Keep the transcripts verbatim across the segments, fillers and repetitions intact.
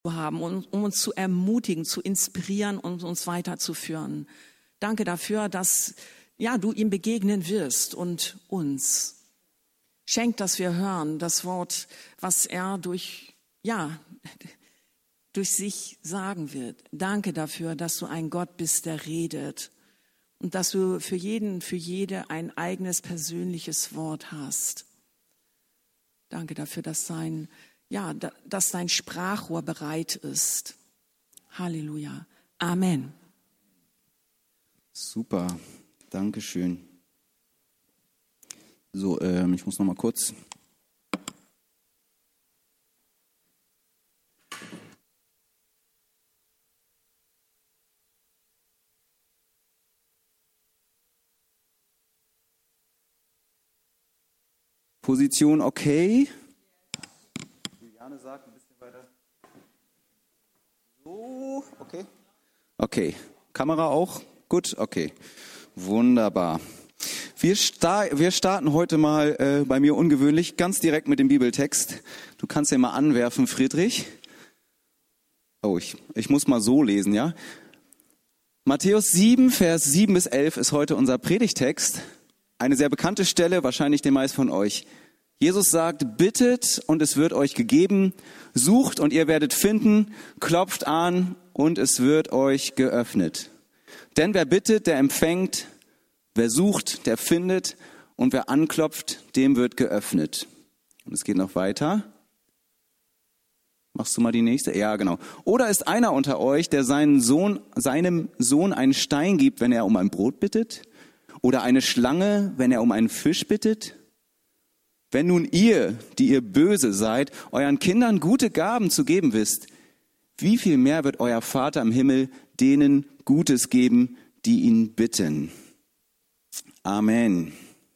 haben, um, um uns zu ermutigen, zu inspirieren und uns weiterzuführen. Danke dafür, dass ja, du ihm begegnen wirst und uns. Schenk, dass wir hören, das Wort, was er durch, ja, durch sich sagen wird. Danke dafür, dass du ein Gott bist, der redet und dass du für jeden, für jede ein eigenes persönliches Wort hast. Danke dafür, dass dein, ja, dass dein Sprachrohr bereit ist. Halleluja. Amen. Super. Dankeschön. So, ähm, ich muss noch mal kurz. Position okay. Juliane sagt ein bisschen weiter. So, okay. Okay. Kamera auch? Gut, okay. Wunderbar. Wir, sta- wir starten heute mal äh, bei mir ungewöhnlich, ganz direkt mit dem Bibeltext. Du kannst ja mal anwerfen, Friedrich. Oh, ich, ich muss mal so lesen, ja. Matthäus sieben, Vers sieben bis elf ist heute unser Predigtext. Eine sehr bekannte Stelle, wahrscheinlich den meisten von euch. Jesus sagt, bittet und es wird euch gegeben, sucht und ihr werdet finden, klopft an und es wird euch geöffnet. Denn wer bittet, der empfängt, wer sucht, der findet und wer anklopft, dem wird geöffnet. Und es geht noch weiter. Machst du mal die nächste? Ja, genau. Oder ist einer unter euch, der seinen Sohn, seinem Sohn einen Stein gibt, wenn er um ein Brot bittet? Oder eine Schlange, wenn er um einen Fisch bittet? Wenn nun ihr, die ihr böse seid, euren Kindern gute Gaben zu geben wisst, wie viel mehr wird euer Vater im Himmel denen Gutes geben, die ihn bitten? Amen.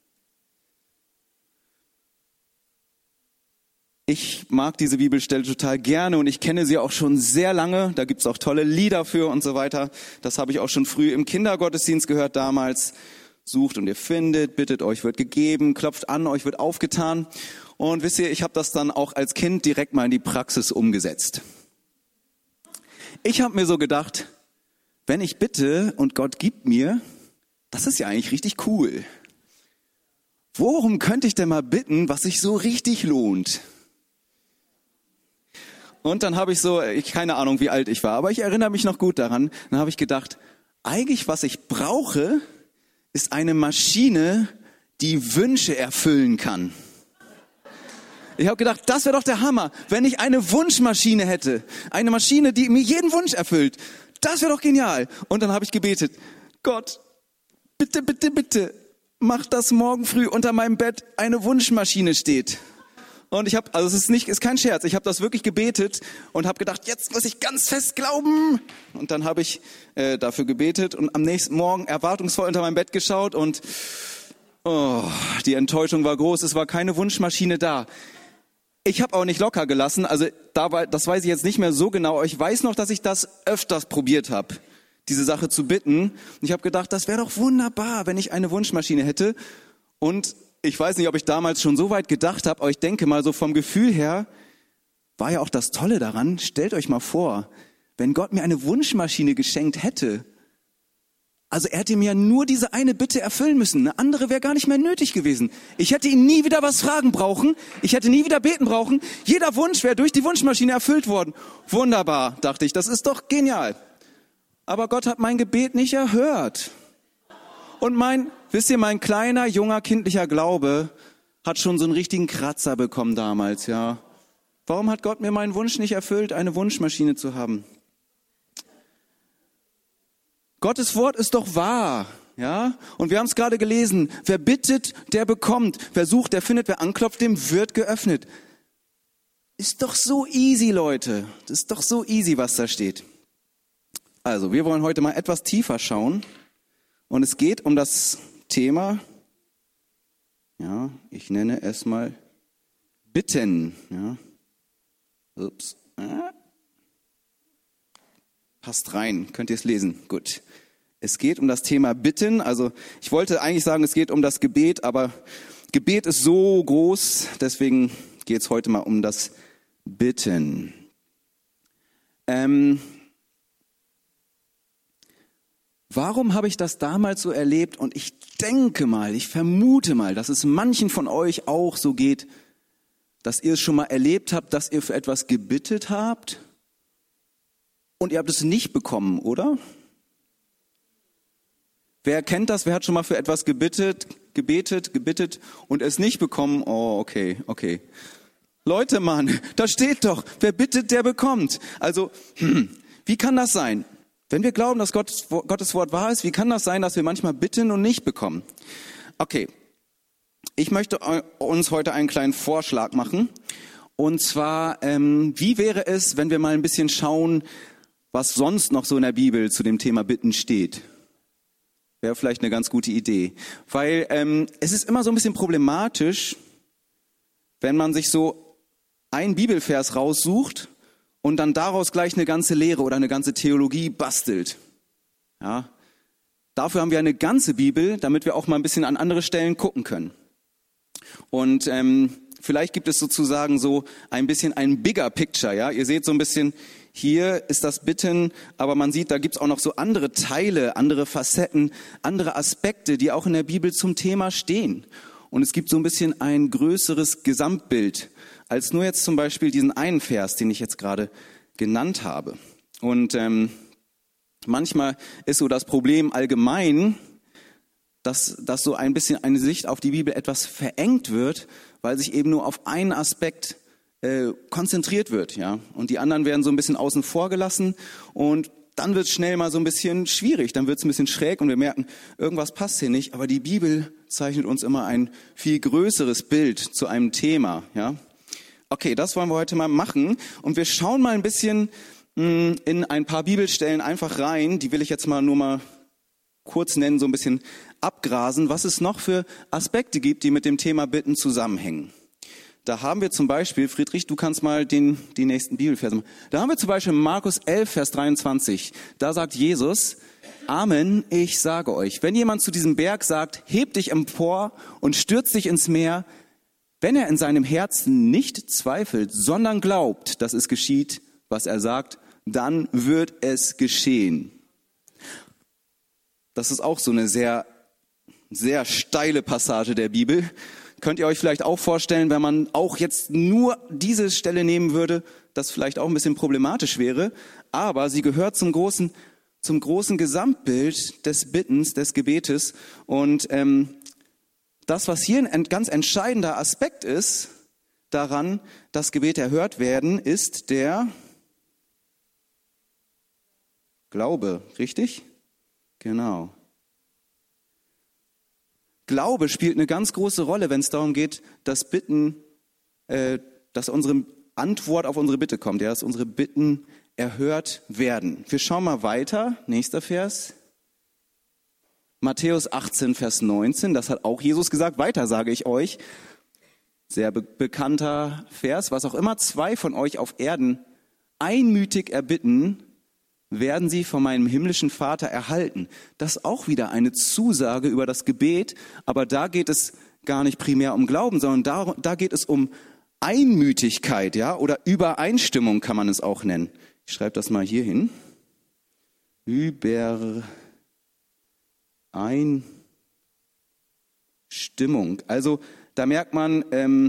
Ich mag diese Bibelstelle total gerne und ich kenne sie auch schon sehr lange. Da gibt's auch tolle Lieder für und so weiter. Das habe ich auch schon früh im Kindergottesdienst gehört damals. Sucht und ihr findet, bittet, euch wird gegeben, klopft an, euch wird aufgetan. Und wisst ihr, ich habe das dann auch als Kind direkt mal in die Praxis umgesetzt. Ich habe mir so gedacht, wenn ich bitte und Gott gibt mir, das ist ja eigentlich richtig cool. Worum könnte ich denn mal bitten, was sich so richtig lohnt? Und dann habe ich so, ich keine Ahnung, wie alt ich war, aber ich erinnere mich noch gut daran. Dann habe ich gedacht, eigentlich was ich brauche, ist eine Maschine, die Wünsche erfüllen kann. Ich habe gedacht, das wäre doch der Hammer, wenn ich eine Wunschmaschine hätte. Eine Maschine, die mir jeden Wunsch erfüllt. Das wäre doch genial. Und dann habe ich gebetet, Gott, bitte, bitte, bitte, mach, dass morgen früh unter meinem Bett eine Wunschmaschine steht. Und ich habe, also es ist nicht, ist kein Scherz, ich habe das wirklich gebetet und habe gedacht, jetzt muss ich ganz fest glauben. Und dann habe ich äh, dafür gebetet und am nächsten Morgen erwartungsvoll unter meinem Bett geschaut und oh, die Enttäuschung war groß, es war keine Wunschmaschine da. Ich habe auch nicht locker gelassen, also da war, das weiß ich jetzt nicht mehr so genau, aber ich weiß noch, dass ich das öfters probiert habe, diese Sache zu bitten. Und ich habe gedacht, das wäre doch wunderbar, wenn ich eine Wunschmaschine hätte. Und ich weiß nicht, ob ich damals schon so weit gedacht habe, aber ich denke mal so vom Gefühl her, war ja auch das Tolle daran, stellt euch mal vor, wenn Gott mir eine Wunschmaschine geschenkt hätte, also er hätte mir nur diese eine Bitte erfüllen müssen, eine andere wäre gar nicht mehr nötig gewesen. Ich hätte ihn nie wieder was fragen brauchen, ich hätte nie wieder beten brauchen, jeder Wunsch wäre durch die Wunschmaschine erfüllt worden. Wunderbar, dachte ich, das ist doch genial. Aber Gott hat mein Gebet nicht erhört. Und mein, wisst ihr, mein kleiner, junger, kindlicher Glaube hat schon so einen richtigen Kratzer bekommen damals, ja. Warum hat Gott mir meinen Wunsch nicht erfüllt, eine Wunschmaschine zu haben? Gottes Wort ist doch wahr, ja. Und wir haben es gerade gelesen. Wer bittet, der bekommt. Wer sucht, der findet. Wer anklopft, dem wird geöffnet. Ist doch so easy, Leute. Das ist doch so easy, was da steht. Also, wir wollen heute mal etwas tiefer schauen. Und es geht um das Thema, ja, ich nenne es mal Bitten. Ja. Ups. Ah. Passt rein, könnt ihr es lesen? Gut. Es geht um das Thema Bitten. Also ich wollte eigentlich sagen, es geht um das Gebet, aber Gebet ist so groß, deswegen geht es heute mal um das Bitten. Ähm, warum habe ich das damals so erlebt? Und ich denke mal, ich vermute mal, dass es manchen von euch auch so geht, dass ihr es schon mal erlebt habt, dass ihr für etwas gebittet habt und ihr habt es nicht bekommen, oder? Wer kennt das? Wer hat schon mal für etwas gebittet, gebetet, gebittet und es nicht bekommen? Oh, okay, okay. Leute, Mann, da steht doch, wer bittet, der bekommt. Also, hm, wie kann das sein? Wenn wir glauben, dass Gottes, Gottes Wort wahr ist, wie kann das sein, dass wir manchmal bitten und nicht bekommen? Okay, ich möchte uns heute einen kleinen Vorschlag machen. Und zwar, ähm, wie wäre es, wenn wir mal ein bisschen schauen, was sonst noch so in der Bibel zu dem Thema Bitten steht? Wäre vielleicht eine ganz gute Idee. Weil ähm, es ist immer so ein bisschen problematisch, wenn man sich so einen Bibelvers raussucht und dann daraus gleich eine ganze Lehre oder eine ganze Theologie bastelt. Ja, dafür haben wir eine ganze Bibel, damit wir auch mal ein bisschen an andere Stellen gucken können. Und ähm, vielleicht gibt es sozusagen so ein bisschen ein bigger picture. Ja, ihr seht so ein bisschen, hier ist das Bitten, aber man sieht, da gibt es auch noch so andere Teile, andere Facetten, andere Aspekte, die auch in der Bibel zum Thema stehen. Und es gibt so ein bisschen ein größeres Gesamtbild, als nur jetzt zum Beispiel diesen einen Vers, den ich jetzt gerade genannt habe. Und ähm, manchmal ist so das Problem allgemein, dass, dass so ein bisschen eine Sicht auf die Bibel etwas verengt wird, weil sich eben nur auf einen Aspekt äh, konzentriert wird. Ja? Und die anderen werden so ein bisschen außen vor gelassen und dann wird es schnell mal so ein bisschen schwierig, dann wird es ein bisschen schräg und wir merken, irgendwas passt hier nicht. Aber die Bibel zeichnet uns immer ein viel größeres Bild zu einem Thema. Ja? Okay, das wollen wir heute mal machen. Und wir schauen mal ein bisschen mh, in ein paar Bibelstellen einfach rein. Die will ich jetzt mal nur mal kurz nennen, so ein bisschen abgrasen, was es noch für Aspekte gibt, die mit dem Thema Bitten zusammenhängen. Da haben wir zum Beispiel, Friedrich, du kannst mal den, die nächsten Bibelverse machen. Da haben wir zum Beispiel Markus elf, Vers dreiundzwanzig. Da sagt Jesus, Amen, ich sage euch, wenn jemand zu diesem Berg sagt, heb dich empor und stürz dich ins Meer, wenn er in seinem Herzen nicht zweifelt, sondern glaubt, dass es geschieht, was er sagt, dann wird es geschehen. Das ist auch so eine sehr, sehr steile Passage der Bibel. Könnt ihr euch vielleicht auch vorstellen, wenn man auch jetzt nur diese Stelle nehmen würde, das vielleicht auch ein bisschen problematisch wäre. Aber sie gehört zum großen, zum großen Gesamtbild des Bittens, des Gebetes. Und ähm, das, was hier ein ganz entscheidender Aspekt ist, daran, dass Gebete erhört werden, ist der Glaube, richtig? Genau. Glaube spielt eine ganz große Rolle, wenn es darum geht, dass Bitten, äh, dass unsere Antwort auf unsere Bitte kommt, ja, dass unsere Bitten erhört werden. Wir schauen mal weiter. Nächster Vers. Matthäus achtzehn, Vers neunzehn. Das hat auch Jesus gesagt. Weiter sage ich euch. Sehr be- bekannter Vers. Was auch immer zwei von euch auf Erden einmütig erbitten, werden sie von meinem himmlischen Vater erhalten. Das ist auch wieder eine Zusage über das Gebet, aber da geht es gar nicht primär um Glauben, sondern da, da geht es um Einmütigkeit, ja, oder Übereinstimmung kann man es auch nennen. Ich schreibe das mal hier hin. Übereinstimmung. Also da merkt man, ähm,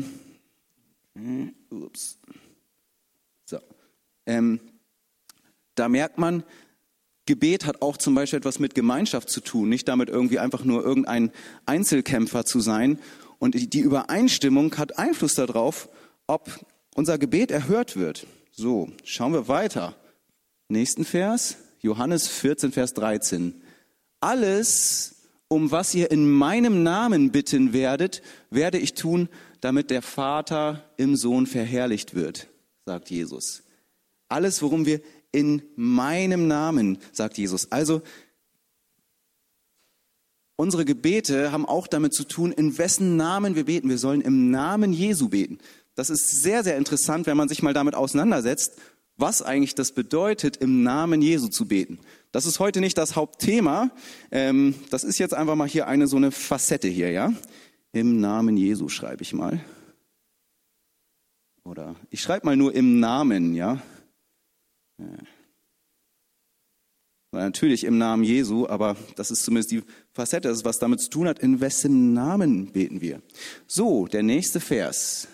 ups, so, ähm, Da merkt man, Gebet hat auch zum Beispiel etwas mit Gemeinschaft zu tun, nicht damit irgendwie einfach nur irgendein Einzelkämpfer zu sein. Und die Übereinstimmung hat Einfluss darauf, ob unser Gebet erhört wird. So, schauen wir weiter. Nächsten Vers, Johannes vierzehn, Vers dreizehn. Alles, um was ihr in meinem Namen bitten werdet, werde ich tun, damit der Vater im Sohn verherrlicht wird, sagt Jesus. Alles, worum wir in meinem Namen, sagt Jesus. Also unsere Gebete haben auch damit zu tun, in wessen Namen wir beten. Wir sollen im Namen Jesu beten. Das ist sehr, sehr interessant, wenn man sich mal damit auseinandersetzt, was eigentlich das bedeutet, im Namen Jesu zu beten. Das ist heute nicht das Hauptthema. Ähm, das ist jetzt einfach mal hier eine so eine Facette hier, ja. Im Namen Jesu schreibe ich mal. Oder ich schreibe mal nur im Namen, ja. Natürlich im Namen Jesu, aber das ist zumindest die Facette, das ist, was damit zu tun hat, in wessen Namen beten wir. So, der nächste Vers.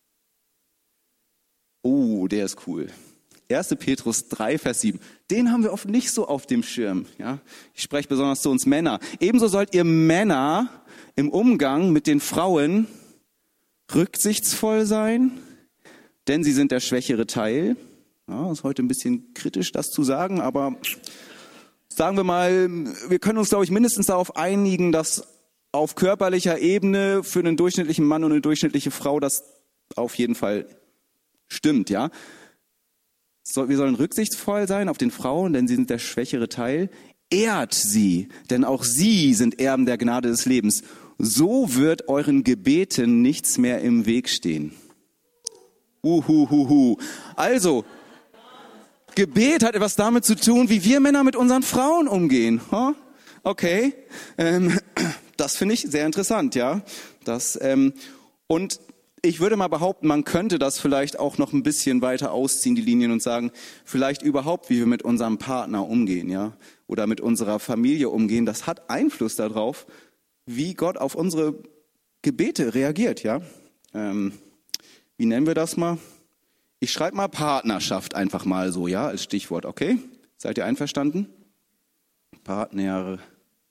Oh, der ist cool. erster Petrus drei, Vers sieben. Den haben wir oft nicht so auf dem Schirm. Ja? Ich spreche besonders zu uns Männer. Ebenso sollt ihr Männer im Umgang mit den Frauen rücksichtsvoll sein, denn sie sind der schwächere Teil. Ja, ist heute ein bisschen kritisch, das zu sagen, aber sagen wir mal, wir können uns, glaube ich, mindestens darauf einigen, dass auf körperlicher Ebene für einen durchschnittlichen Mann und eine durchschnittliche Frau das auf jeden Fall stimmt, ja. So, wir sollen rücksichtsvoll sein auf den Frauen, denn sie sind der schwächere Teil. Ehrt sie, denn auch sie sind Erben der Gnade des Lebens. So wird euren Gebeten nichts mehr im Weg stehen. Uhuhuhu. Also, Gebet hat etwas damit zu tun, wie wir Männer mit unseren Frauen umgehen. Huh? Okay, ähm, das finde ich sehr interessant, ja. Das, ähm, und ich würde mal behaupten, man könnte das vielleicht auch noch ein bisschen weiter ausziehen, die Linien, und sagen, vielleicht überhaupt, wie wir mit unserem Partner umgehen, ja, oder mit unserer Familie umgehen. Das hat Einfluss darauf, wie Gott auf unsere Gebete reagiert, ja. Ähm, wie nennen wir das mal? Ich schreibe mal Partnerschaft einfach mal so, ja, als Stichwort, okay? Seid ihr einverstanden? Partnerschaft.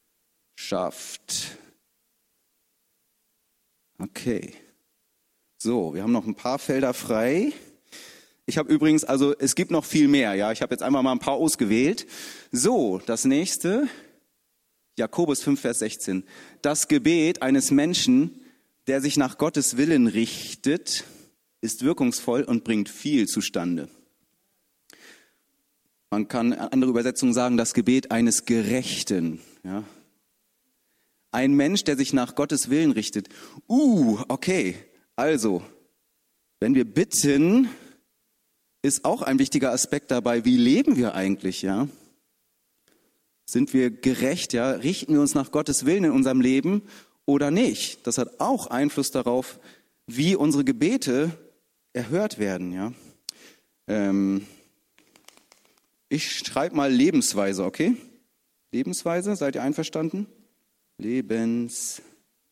Okay. So, wir haben noch ein paar Felder frei. Ich habe übrigens, also es gibt noch viel mehr, ja. Ich habe jetzt einmal mal ein paar ausgewählt. So, das nächste, Jakobus fünf, Vers sechzehn. Das Gebet eines Menschen, der sich nach Gottes Willen richtet, ist wirkungsvoll und bringt viel zustande. Man kann andere Übersetzungen sagen, das Gebet eines Gerechten. Ja. Ein Mensch, der sich nach Gottes Willen richtet. Uh, okay. Also, wenn wir bitten, ist auch ein wichtiger Aspekt dabei, wie leben wir eigentlich, ja? Sind wir gerecht, ja? Richten wir uns nach Gottes Willen in unserem Leben oder nicht? Das hat auch Einfluss darauf, wie unsere Gebete erhört werden, ja. Ähm, ich schreibe mal Lebensweise, okay? Lebensweise, seid ihr einverstanden? Lebensweise.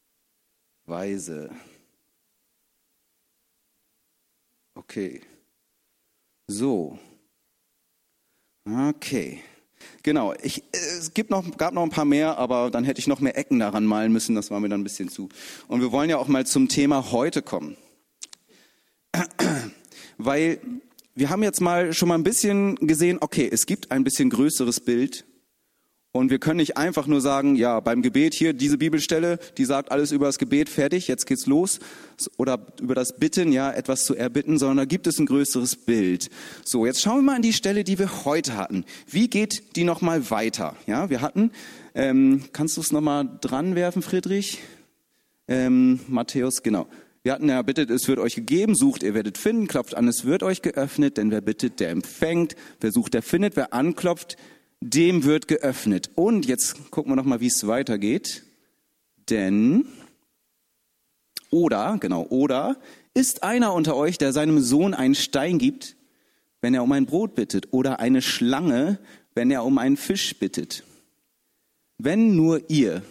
Okay. So. Okay. Genau. Ich, es gibt noch, gab noch ein paar mehr, aber dann hätte ich noch mehr Ecken daran malen müssen. Das war mir dann ein bisschen zu. Und wir wollen ja auch mal zum Thema heute kommen. Weil wir haben jetzt mal schon mal ein bisschen gesehen, okay, es gibt ein bisschen größeres Bild und wir können nicht einfach nur sagen, ja, beim Gebet hier, diese Bibelstelle, die sagt alles über das Gebet, fertig, jetzt geht's los. Oder über das Bitten, ja, etwas zu erbitten, sondern da gibt es ein größeres Bild. So, jetzt schauen wir mal an die Stelle, die wir heute hatten. Wie geht die nochmal weiter? Ja, wir hatten, ähm, kannst du es nochmal dran werfen, Friedrich? Ähm, Matthäus, genau. Wir hatten ja, bittet, es wird euch gegeben, sucht, ihr werdet finden, klopft an, es wird euch geöffnet, denn wer bittet, der empfängt, wer sucht, der findet, wer anklopft, dem wird geöffnet. Und jetzt gucken wir nochmal, wie es weitergeht. Denn, oder, genau, oder, ist einer unter euch, der seinem Sohn einen Stein gibt, wenn er um ein Brot bittet, oder eine Schlange, wenn er um einen Fisch bittet? Wenn nur ihr,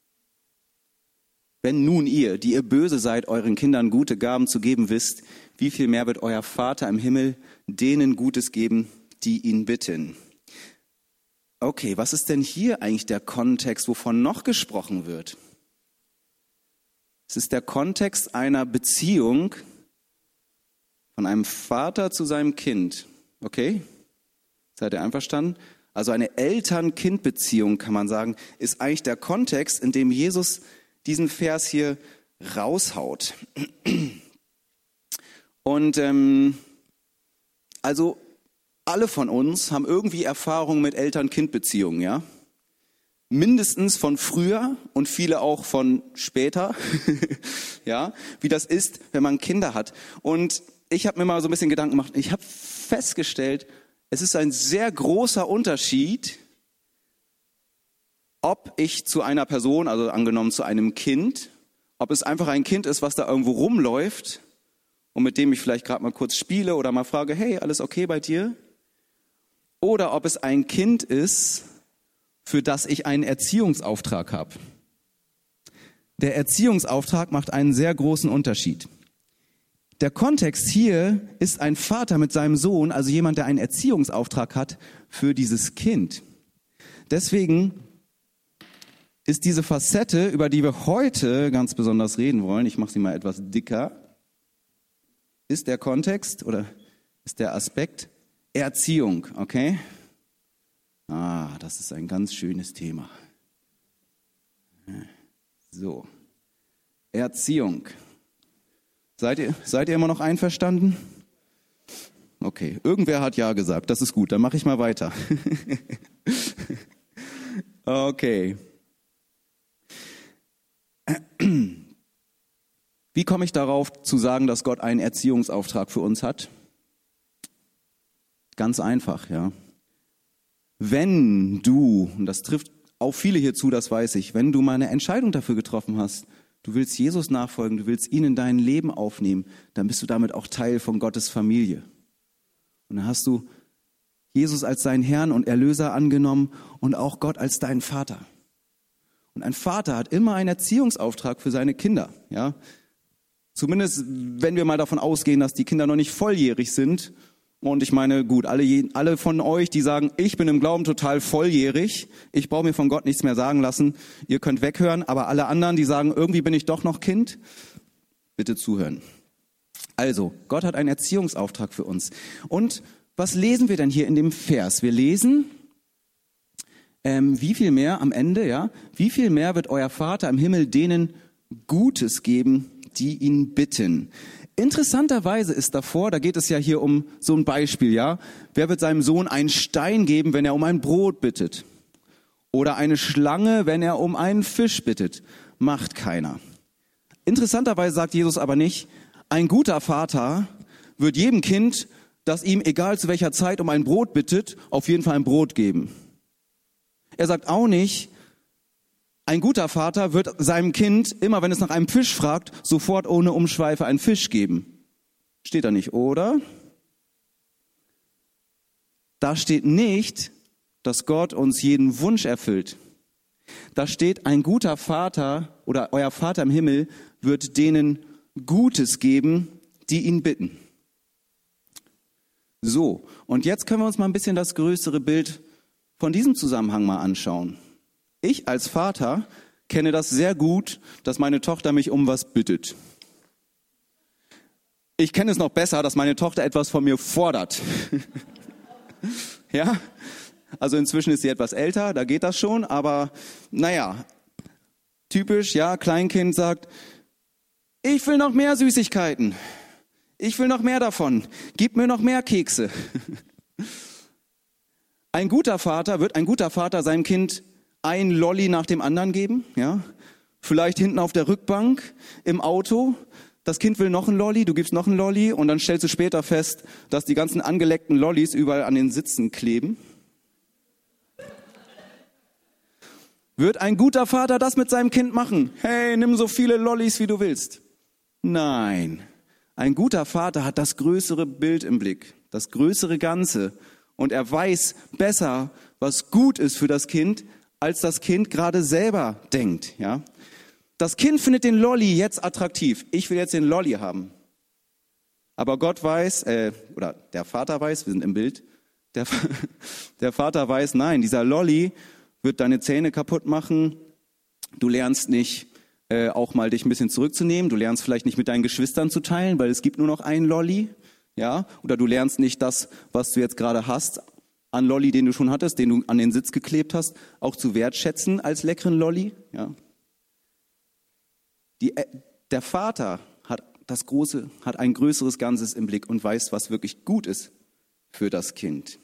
Wenn nun ihr, die ihr böse seid, euren Kindern gute Gaben zu geben wisst, wie viel mehr wird euer Vater im Himmel denen Gutes geben, die ihn bitten? Okay, was ist denn hier eigentlich der Kontext, wovon noch gesprochen wird? Es ist der Kontext einer Beziehung von einem Vater zu seinem Kind. Okay? Seid ihr einverstanden? Also eine Eltern-Kind-Beziehung, kann man sagen, ist eigentlich der Kontext, in dem Jesus diesen Vers hier raushaut. Und ähm, also alle von uns haben irgendwie Erfahrung mit Eltern-Kind-Beziehungen, ja? Mindestens von früher und viele auch von später, ja, wie das ist, wenn man Kinder hat. Und ich habe mir mal so ein bisschen Gedanken gemacht. Ich habe festgestellt, es ist ein sehr großer Unterschied, ob ich zu einer Person, also angenommen zu einem Kind, ob es einfach ein Kind ist, was da irgendwo rumläuft und mit dem ich vielleicht gerade mal kurz spiele oder mal frage, hey, alles okay bei dir? oder ob es ein Kind ist, für das ich einen Erziehungsauftrag habe. Der Erziehungsauftrag macht einen sehr großen Unterschied. Der Kontext hier ist ein Vater mit seinem Sohn, also jemand, der einen Erziehungsauftrag hat für dieses Kind. Deswegen ist diese Facette, über die wir heute ganz besonders reden wollen, ich mache sie mal etwas dicker, ist der Kontext oder ist der Aspekt Erziehung, okay? Ah, das ist ein ganz schönes Thema. So, Erziehung. Seid ihr, seid ihr immer noch einverstanden? Okay, irgendwer hat ja gesagt, das ist gut, dann mache ich mal weiter. Okay. Wie komme ich darauf zu sagen, dass Gott einen Erziehungsauftrag für uns hat? Ganz einfach, ja. Wenn du, und das trifft auch viele hier zu, das weiß ich, wenn du mal eine Entscheidung dafür getroffen hast, du willst Jesus nachfolgen, du willst ihn in dein Leben aufnehmen, dann bist du damit auch Teil von Gottes Familie. Und dann hast du Jesus als deinen Herrn und Erlöser angenommen und auch Gott als deinen Vater. Und ein Vater hat immer einen Erziehungsauftrag für seine Kinder, ja. Zumindest, wenn wir mal davon ausgehen, dass die Kinder noch nicht volljährig sind. Und ich meine, gut, alle, alle von euch, die sagen, ich bin im Glauben total volljährig, ich brauche mir von Gott nichts mehr sagen lassen, ihr könnt weghören, aber alle anderen, die sagen, irgendwie bin ich doch noch Kind, bitte zuhören. Also, Gott hat einen Erziehungsauftrag für uns. Und was lesen wir denn hier in dem Vers? Wir lesen, ähm, wie viel mehr am Ende, ja, wie viel mehr wird euer Vater im Himmel denen Gutes geben, die ihn bitten. Interessanterweise ist davor, da geht es ja hier um so ein Beispiel, ja. Wer wird seinem Sohn einen Stein geben, wenn er um ein Brot bittet? Oder eine Schlange, wenn er um einen Fisch bittet? Macht keiner. Interessanterweise sagt Jesus aber nicht, ein guter Vater wird jedem Kind, das ihm egal zu welcher Zeit um ein Brot bittet, auf jeden Fall ein Brot geben. Er sagt auch nicht, ein guter Vater wird seinem Kind, immer wenn es nach einem Fisch fragt, sofort ohne Umschweife einen Fisch geben. Steht da nicht, oder? Da steht nicht, dass Gott uns jeden Wunsch erfüllt. Da steht, ein guter Vater oder euer Vater im Himmel wird denen Gutes geben, die ihn bitten. So, und jetzt können wir uns mal ein bisschen das größere Bild von diesem Zusammenhang mal anschauen. Ich als Vater kenne das sehr gut, dass meine Tochter mich um was bittet. Ich kenne es noch besser, dass meine Tochter etwas von mir fordert. Ja, also inzwischen ist sie etwas älter, da geht das schon, aber naja, typisch, ja, Kleinkind sagt, ich will noch mehr Süßigkeiten, ich will noch mehr davon, gib mir noch mehr Kekse. Ein guter Vater, wird ein guter Vater seinem Kind ein Lolli nach dem anderen geben, ja? Vielleicht hinten auf der Rückbank im Auto. Das Kind will noch ein Lolli, du gibst noch ein Lolli und dann stellst du später fest, dass die ganzen angeleckten Lollis überall an den Sitzen kleben. Wird ein guter Vater das mit seinem Kind machen? Hey, nimm so viele Lollis, wie du willst. Nein, ein guter Vater hat das größere Bild im Blick, das größere Ganze. Und er weiß besser, was gut ist für das Kind, als das Kind gerade selber denkt, ja. Das Kind findet den Lolli jetzt attraktiv. Ich will jetzt den Lolli haben. Aber Gott weiß, äh, oder der Vater weiß, wir sind im Bild, der, der Vater weiß, nein, dieser Lolli wird deine Zähne kaputt machen. Du lernst nicht äh, auch mal dich ein bisschen zurückzunehmen. Du lernst vielleicht nicht mit deinen Geschwistern zu teilen, weil es gibt nur noch einen Lolli, ja. Oder du lernst nicht das, was du jetzt gerade hast, an Lolli, den du schon hattest, den du an den Sitz geklebt hast, auch zu wertschätzen als leckeren Lolli. Ja. Die, der Vater hat das große, hat ein größeres Ganzes im Blick und weiß, was wirklich gut ist für das Kind.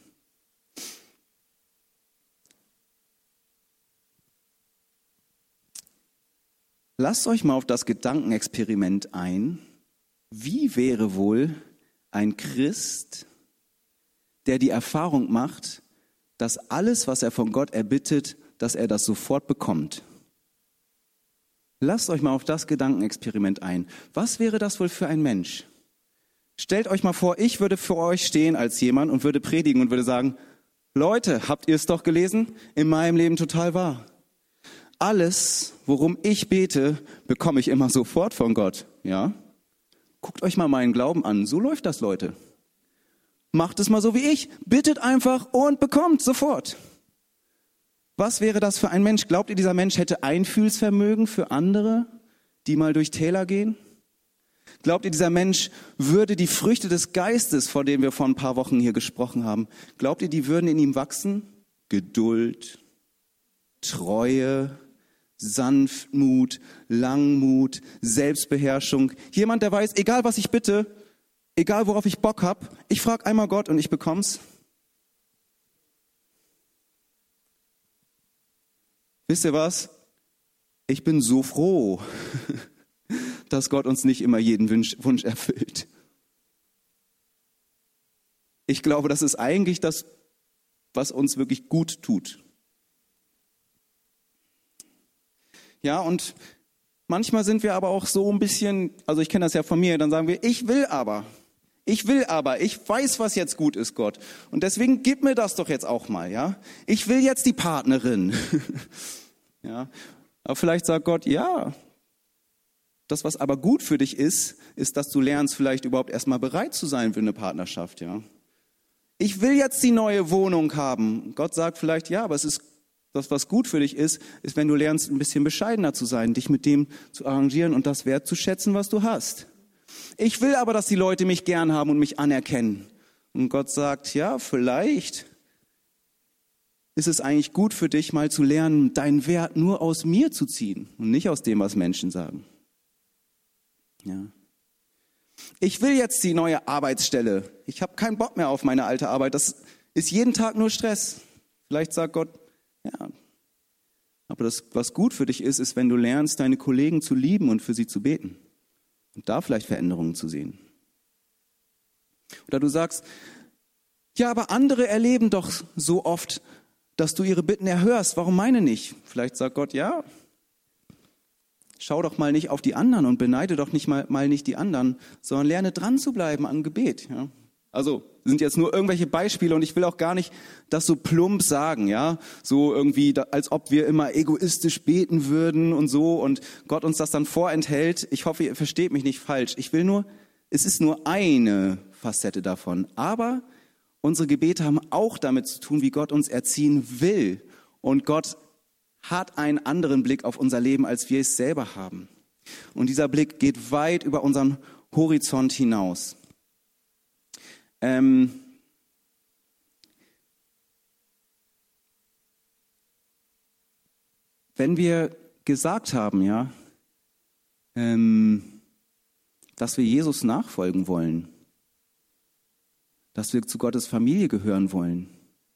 Lasst euch mal auf das Gedankenexperiment ein. Wie wäre wohl ein Christ, der die Erfahrung macht, dass alles, was er von Gott erbittet, dass er das sofort bekommt? Lasst euch mal auf das Gedankenexperiment ein. Was wäre das wohl für ein Mensch? Stellt euch mal vor, ich würde für euch stehen als jemand und würde predigen und würde sagen, Leute, habt ihr es doch gelesen? In meinem Leben total wahr. Alles, worum ich bete, bekomme ich immer sofort von Gott. Ja? Guckt euch mal meinen Glauben an. So läuft das, Leute. Macht es mal so wie ich. Bittet einfach und bekommt sofort. Was wäre das für ein Mensch? Glaubt ihr, dieser Mensch hätte Einfühlsvermögen für andere, die mal durch Täler gehen? Glaubt ihr, dieser Mensch würde die Früchte des Geistes, vor denen wir vor ein paar Wochen hier gesprochen haben, glaubt ihr, die würden in ihm wachsen? Geduld, Treue, Sanftmut, Langmut, Selbstbeherrschung. Jemand, der weiß, egal was ich bitte, egal worauf ich Bock habe, ich frage einmal Gott und ich bekomm's. Wisst ihr was? Ich bin so froh, dass Gott uns nicht immer jeden Wunsch, Wunsch erfüllt. Ich glaube, das ist eigentlich das, was uns wirklich gut tut. Ja, und manchmal sind wir aber auch so ein bisschen, also ich kenne das ja von mir, dann sagen wir, ich will aber, ich will aber, ich weiß, was jetzt gut ist, Gott. Und deswegen gib mir das doch jetzt auch mal, ja. Ich will jetzt die Partnerin. Ja, aber vielleicht sagt Gott, ja, das, was aber gut für dich ist, ist, dass du lernst, vielleicht überhaupt erstmal bereit zu sein für eine Partnerschaft, ja. Ich will jetzt die neue Wohnung haben. Gott sagt vielleicht, ja, aber es ist das, was gut für dich ist, ist, wenn du lernst, ein bisschen bescheidener zu sein, dich mit dem zu arrangieren und das wertzuschätzen, was du hast. Ich will aber, dass die Leute mich gern haben und mich anerkennen. Und Gott sagt, ja, vielleicht ist es eigentlich gut für dich, mal zu lernen, deinen Wert nur aus mir zu ziehen und nicht aus dem, was Menschen sagen. Ja. Ich will jetzt die neue Arbeitsstelle. Ich habe keinen Bock mehr auf meine alte Arbeit. Das ist jeden Tag nur Stress. Vielleicht sagt Gott, ja, aber das, was gut für dich ist, ist, wenn du lernst, deine Kollegen zu lieben und für sie zu beten und da vielleicht Veränderungen zu sehen. Oder du sagst, ja, aber andere erleben doch so oft, dass du ihre Bitten erhörst. Warum meine nicht? Vielleicht sagt Gott, ja, schau doch mal nicht auf die anderen und beneide doch nicht mal, mal nicht die anderen, sondern lerne dran zu bleiben am Gebet. Ja? Also sind jetzt nur irgendwelche Beispiele und ich will auch gar nicht das so plump sagen, ja, so irgendwie, als ob wir immer egoistisch beten würden und so und Gott uns das dann vorenthält. Ich hoffe, ihr versteht mich nicht falsch. Ich will nur, es ist nur eine Facette davon, aber unsere Gebete haben auch damit zu tun, wie Gott uns erziehen will. Und Gott hat einen anderen Blick auf unser Leben, als wir es selber haben. Und dieser Blick geht weit über unseren Horizont hinaus. Ähm Wenn wir gesagt haben, ja, ähm, dass wir Jesus nachfolgen wollen, dass wir zu Gottes Familie gehören wollen,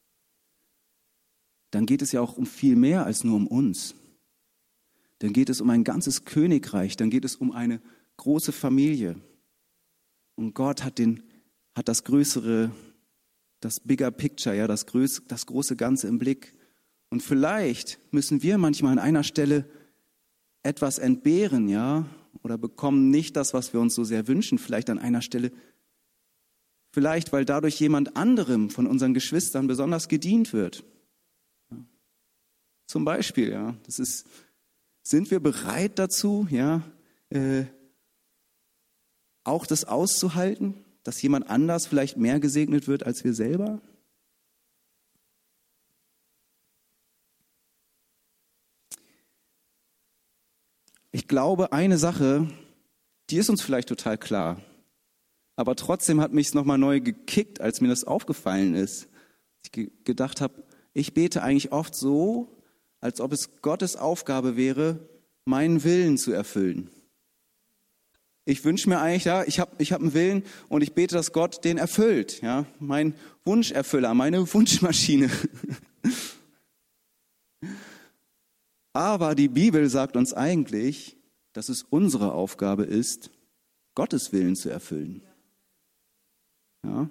dann geht es ja auch um viel mehr als nur um uns. Dann geht es um ein ganzes Königreich, dann geht es um eine große Familie. Und Gott hat, den, hat das größere, das bigger picture, ja, das, größ, das große Ganze im Blick. Und vielleicht müssen wir manchmal an einer Stelle etwas entbehren, ja, oder bekommen nicht das, was wir uns so sehr wünschen, vielleicht an einer Stelle. Vielleicht, weil dadurch jemand anderem von unseren Geschwistern besonders gedient wird. Ja. Zum Beispiel, ja, das ist, sind wir bereit dazu, ja, äh, auch das auszuhalten, dass jemand anders vielleicht mehr gesegnet wird als wir selber? Ich glaube, eine Sache, die ist uns vielleicht total klar. Aber trotzdem hat mich es nochmal neu gekickt, als mir das aufgefallen ist. Ich ge- gedacht habe, ich bete eigentlich oft so, als ob es Gottes Aufgabe wäre, meinen Willen zu erfüllen. Ich wünsche mir eigentlich, ja, ich habe ich hab einen Willen und ich bete, dass Gott den erfüllt. Ja, mein Wunscherfüller, meine Wunschmaschine. Aber die Bibel sagt uns eigentlich, dass es unsere Aufgabe ist, Gottes Willen zu erfüllen. Ja.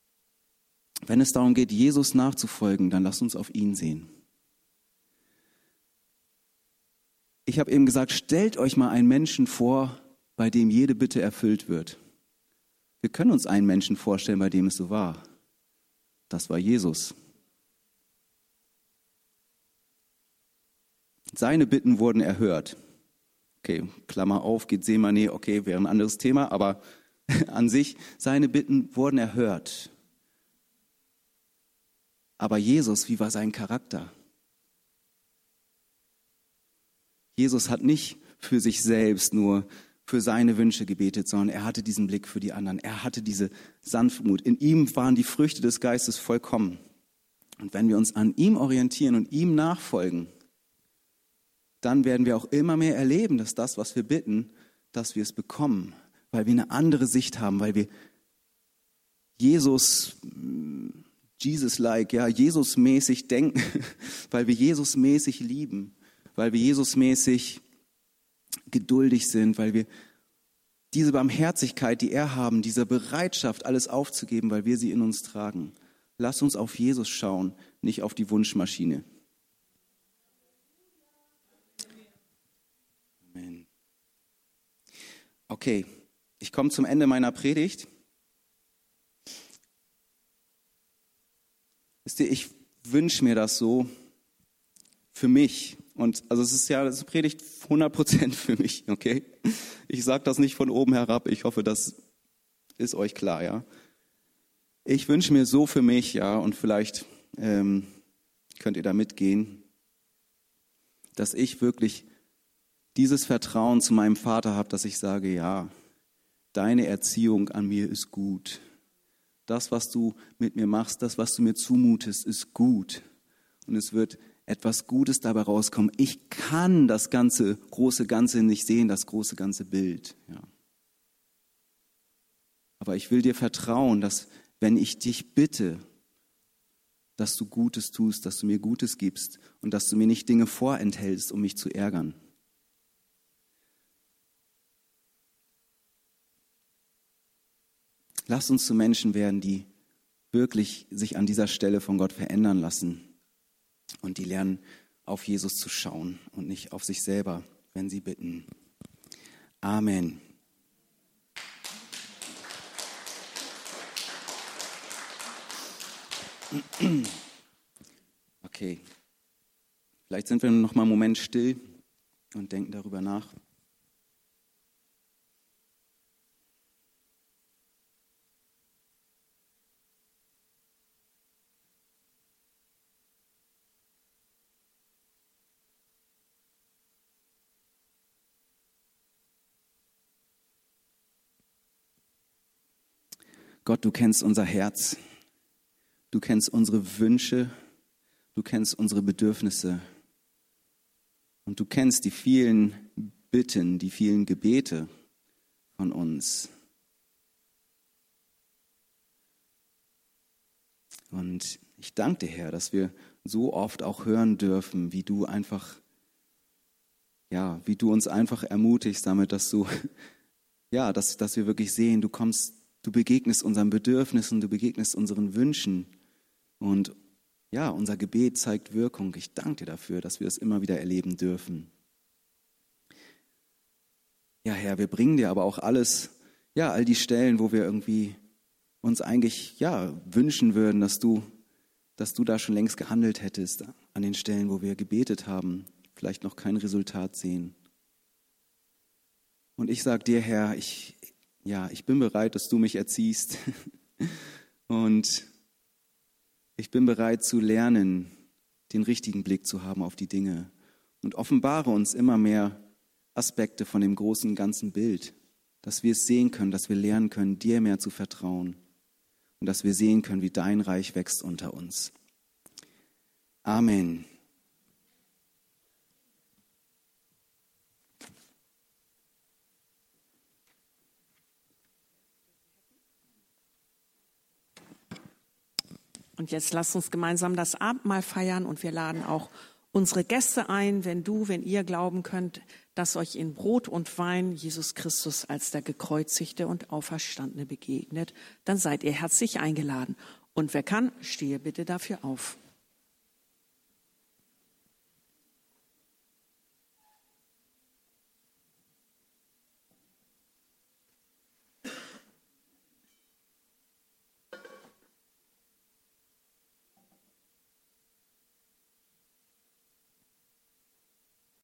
Wenn es darum geht, Jesus nachzufolgen, dann lasst uns auf ihn sehen. ich habe eben gesagt, stellt euch mal einen Menschen vor, bei dem jede Bitte erfüllt wird. Wir können uns einen Menschen vorstellen, bei dem es so war. Das war Jesus. Seine Bitten wurden erhört. Okay, Klammer auf, Gethsemane, okay, wäre ein anderes Thema, aber an sich, seine Bitten wurden erhört. Aber Jesus, wie war sein Charakter? Jesus hat nicht für sich selbst nur für seine Wünsche gebetet, sondern er hatte diesen Blick für die anderen. Er hatte diese Sanftmut. In ihm waren die Früchte des Geistes vollkommen. Und wenn wir uns an ihm orientieren und ihm nachfolgen, dann werden wir auch immer mehr erleben, dass das, was wir bitten, dass wir es bekommen, weil wir eine andere Sicht haben, weil wir Jesus, Jesus-like, ja, Jesus-mäßig denken, weil wir Jesus-mäßig lieben, weil wir Jesus-mäßig geduldig sind, weil wir diese Barmherzigkeit, die er haben, diese Bereitschaft, alles aufzugeben, weil wir sie in uns tragen. Lass uns auf Jesus schauen, nicht auf die Wunschmaschine. Amen. Okay, ich komme zum Ende meiner Predigt. Wisst ihr, ich wünsche mir das so für mich. Und also es ist ja, das Predigt hundert Prozent für mich, okay? Ich sage das nicht von oben herab. Ich hoffe, das ist euch klar, ja? Ich wünsche mir so für mich, ja, und vielleicht ähm, könnt ihr da mitgehen, dass ich wirklich dieses Vertrauen zu meinem Vater habe, dass ich sage, ja, deine Erziehung an mir ist gut. Das, was du mit mir machst, das, was du mir zumutest, ist gut. Und es wird etwas Gutes dabei rauskommen. Ich kann das ganze große Ganze nicht sehen, das große ganze Bild. Ja. Aber ich will dir vertrauen, dass wenn ich dich bitte, dass du Gutes tust, dass du mir Gutes gibst und dass du mir nicht Dinge vorenthältst, um mich zu ärgern. Lass uns zu Menschen werden, die wirklich sich an dieser Stelle von Gott verändern lassen und die lernen, auf Jesus zu schauen und nicht auf sich selber, wenn sie bitten. Amen. Okay, vielleicht sind wir noch mal einen Moment still und denken darüber nach. Gott, du kennst unser Herz, du kennst unsere Wünsche, du kennst unsere Bedürfnisse und du kennst die vielen Bitten, die vielen Gebete von uns. Und ich danke dir, Herr, dass wir so oft auch hören dürfen, wie du einfach, ja, wie du uns einfach ermutigst damit, dass du, ja, dass, dass wir wirklich sehen, du kommst. Du begegnest unseren Bedürfnissen, du begegnest unseren Wünschen und ja, unser Gebet zeigt Wirkung. Ich danke dir dafür, dass wir das immer wieder erleben dürfen. Ja, Herr, wir bringen dir aber auch alles, ja, all die Stellen, wo wir irgendwie uns eigentlich, ja, wünschen würden, dass du, dass du da schon längst gehandelt hättest, an den Stellen, wo wir gebetet haben, vielleicht noch kein Resultat sehen. Und ich sage dir, Herr, ich Ja, ich bin bereit, dass du mich erziehst und ich bin bereit zu lernen, den richtigen Blick zu haben auf die Dinge und offenbare uns immer mehr Aspekte von dem großen ganzen Bild, dass wir es sehen können, dass wir lernen können, dir mehr zu vertrauen und dass wir sehen können, wie dein Reich wächst unter uns. Amen. Und jetzt lasst uns gemeinsam das Abendmahl feiern und wir laden auch unsere Gäste ein, wenn du, wenn ihr glauben könnt, dass euch in Brot und Wein Jesus Christus als der Gekreuzigte und Auferstandene begegnet, dann seid ihr herzlich eingeladen. Und wer kann, stehe bitte dafür auf.